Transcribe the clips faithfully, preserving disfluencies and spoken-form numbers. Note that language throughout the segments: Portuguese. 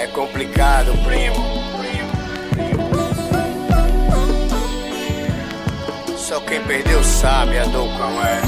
complicado, primo. Só quem perdeu sabe a dor como é.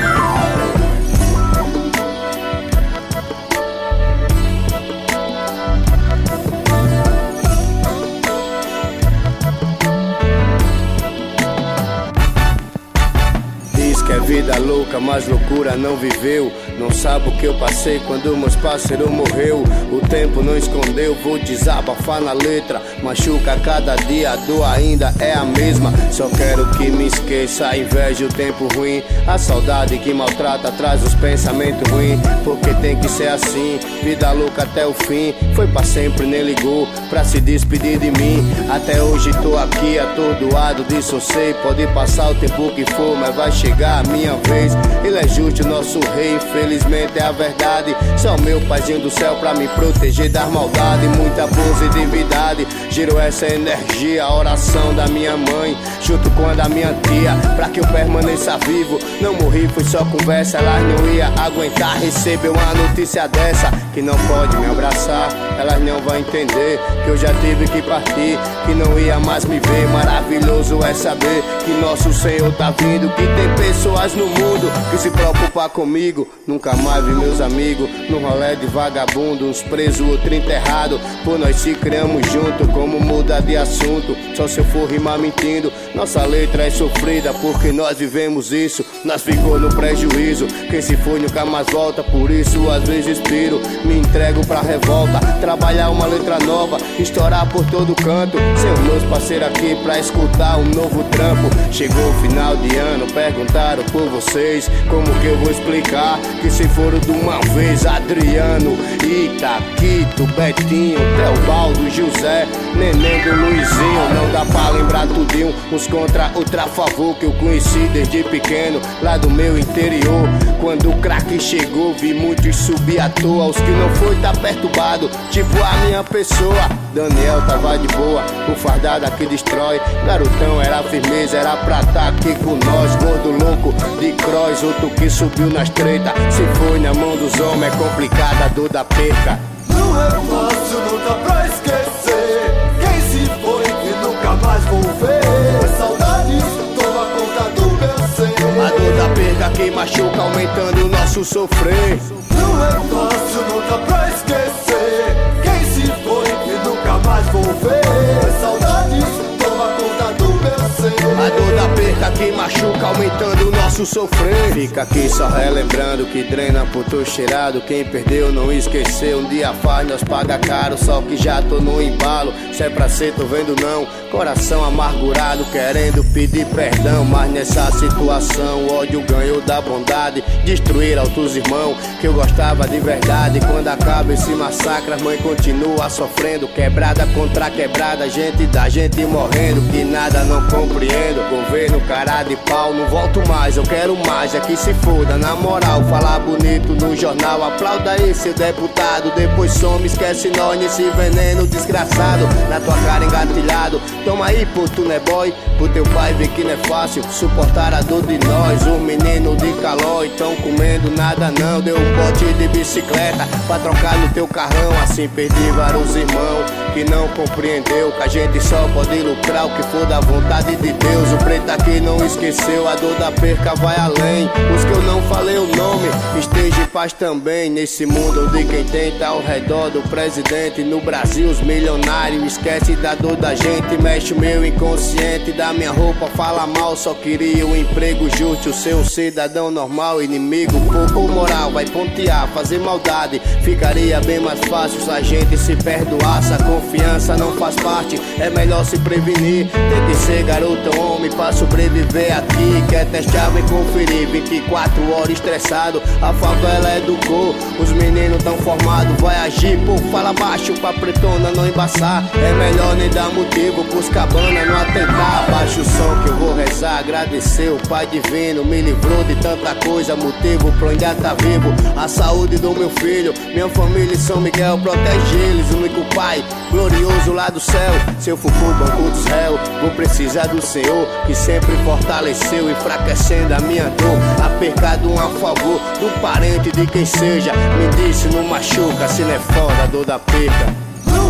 Que é vida louca, mas loucura não viveu. Não sabe o que eu passei quando meus parceiros morreu. O tempo não escondeu, vou desabafar na letra. Machuca cada dia, a dor ainda é a mesma. Só quero que me esqueça a inveja e o tempo ruim. A saudade que maltrata traz os pensamentos ruins. Porque tem que ser assim, vida louca até o fim. Foi pra sempre, nem ligou pra se despedir de mim. Até hoje tô aqui atordoado, disso eu sei. Pode passar o tempo que for, mas vai chegar a minha vez. Ele é justo, nosso rei, infelizmente é a verdade. Só meu paizinho do céu pra me proteger das maldades. Muita positividade, girou essa energia. A oração da minha mãe, junto com a da minha tia, pra que eu permaneça vivo. Não morri, foi só conversa. Elas não ia aguentar receber uma notícia dessa. Que não pode me abraçar, elas não vão entender que eu já tive que partir, que não ia mais me ver. Maravilhoso é saber que nosso Senhor tá vindo, que tem pessoas no mundo que se preocupam comigo. Nunca mais vi meus amigos num rolê de vagabundo, uns presos, outro enterrado. Por nós se criamos junto, como muda de assunto? Só se eu for rimar mentindo. Nossa letra é sofrida porque nós vivemos isso. Nós ficou no prejuízo, quem se foi nunca mais volta. Por isso às vezes inspiro, me entrego pra revolta. Trabalhar uma letra nova, estourar por todo canto. Sem os meus parceiros aqui pra escutar um novo trampo. Chegou o final de ano, perguntaram por vocês, como que eu vou explicar que se foram de uma vez? Adriano, Itaquito, Betinho, Teobaldo, José, Neném do Luizinho. Não dá pra lembrar tudinho, uns contra, outro a favor, que eu conheci desde pequeno, lá do meu interior. Quando o craque chegou, vi muitos subir à toa. Os que não foi tá perturbado, tipo a minha pessoa. Daniel tava de boa, o fardado que destrói. Garotão era firmeza, era pra tá aqui com nós. Gordo louco de cross, outro que subiu nas treta. Se foi na mão dos homens, é complicada a dor da perca. Não é fácil, não dá pra esquecer quem se foi e nunca mais vou ver. Saudades toma conta do meu ser. A dor da perca que machuca, aumentando o nosso sofrer. Não é fácil, não dá pra esquecer quem se foi e nunca mais vou ver. Saudades toma conta do meu ser. A dor da perca que machuca, aumentando o nosso sofrer. Fica aqui só relembrando que drena por tô cheirado. Quem perdeu não esqueceu, um dia faz nós paga caro. Só que já tô no embalo, se é pra ser tô vendo não. Coração amargurado querendo pedir perdão, mas nessa situação o ódio ganhou da bondade. Destruir outros irmãos que eu gostava de verdade. Quando acaba esse massacre, a mãe continua sofrendo. Quebrada contra quebrada, gente da gente morrendo. Que nada não compreendo, governo cara de pau. Não volto mais, eu quero mais, é que se foda. Na moral, falar bonito no jornal, aplauda aí seu deputado. Depois some, esquece nós nesse veneno desgraçado. Na tua cara engatilhado, toma aí pô, tu não é boy. Pro teu pai ver que não é fácil suportar a dor de nós. Os meninos de calói tão comendo nada não. Deu um bote de bicicleta pra trocar no teu carrão. Assim perdi vários irmãos que não compreendeu que a gente só pode lucrar o que for da vontade de Deus. O preto aqui não esqueceu, a dor da perca vai além. Os que eu não falei o nome, esteja em paz também. Nesse mundo de quem tem tá ao redor do presidente. No Brasil os milionários esquece da dor da gente. Mexe o meu inconsciente, da minha roupa fala mal. Só queria um emprego justo, ser um cidadão normal. Inimigo pouco moral, vai pontear, fazer maldade. Ficaria bem mais fácil se a gente se perdoasse. A confiança não faz parte, é melhor se prevenir. Tem que ser garoto ou homem pra sobreviver aqui. Quer testar, vem conferir. Vinte e quatro horas estressado, a favela educou. Os meninos tão formados, vai agir. Pô, fala baixo pra pretona não embaçar. É melhor nem dar motivo pros cabana não atentar. Baixa o som que eu vou rezar, agradecer o Pai Divino. Me livrou de tanta coisa, motivo pra ainda tá vivo. A saúde do meu filho, minha família e São Miguel. Protege eles, o único Pai glorioso lá do céu. Se eu for pro banco dos réus, vou precisar do Senhor, que sempre fortaleceu, enfraquecendo a minha dor. A perca de um a favor, do parente de quem seja. Me disse, não machuca, se não é foda a dor da perca. Não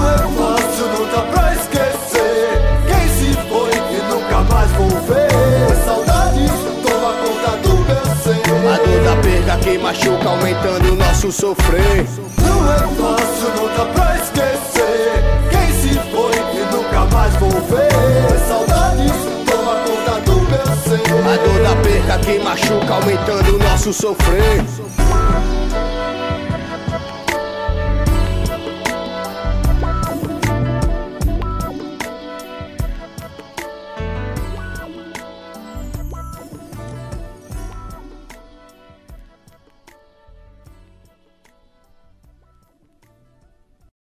Não é fácil, não dá pra esquecer quem se foi que nunca mais vou ver. A saudade toma conta do meu ser. A dor da perda que machuca, aumentando o nosso sofrer. Não é fácil, não dá pra esquecer quem se foi que nunca mais vou ver. A saudade toma conta do meu ser. A dor da perda que machuca, aumentando o nosso sofrer.